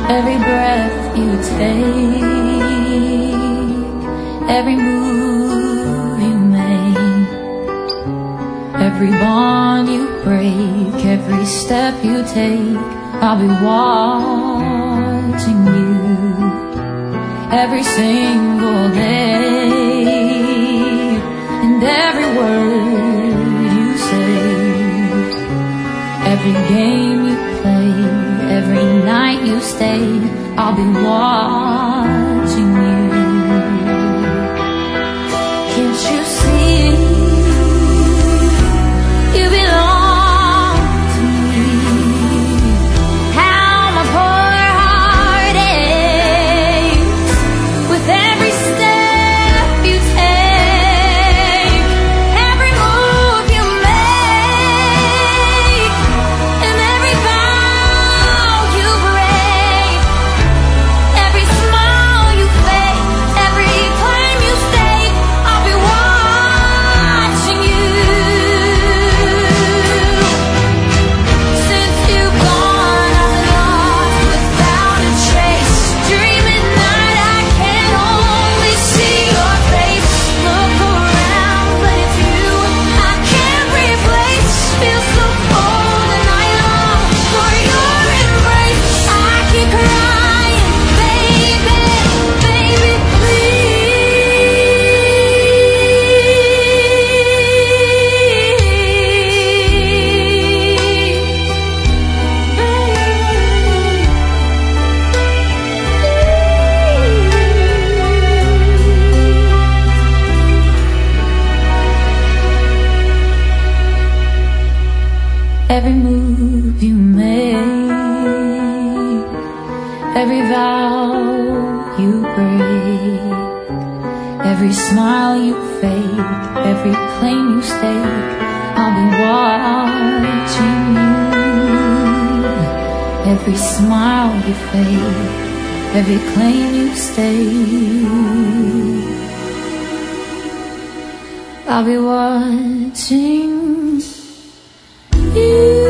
Every breath you take, every move you make, every bond you break, every step you take, I'll be watching you every single day. And every word you say, every game you play, every night you stay, I'll be watching you. Can't you see? You belong to me. How my poor heart aches with every step you take, every move you make, and every vow you break, every smile you fake, every claim you stake, I'll be watching you. Since you've gone, I'm lost without a trace. Dreaming night, I can only see your face. Look around, but it's you I can't replace. Feel so cold and I long for your embrace. I keep crying, baby, baby, every move you make, every vow you break, every smile you fake, every claim you stake, I'll be watching you. Every smile you fake, every claim you stake, I'll be watching you.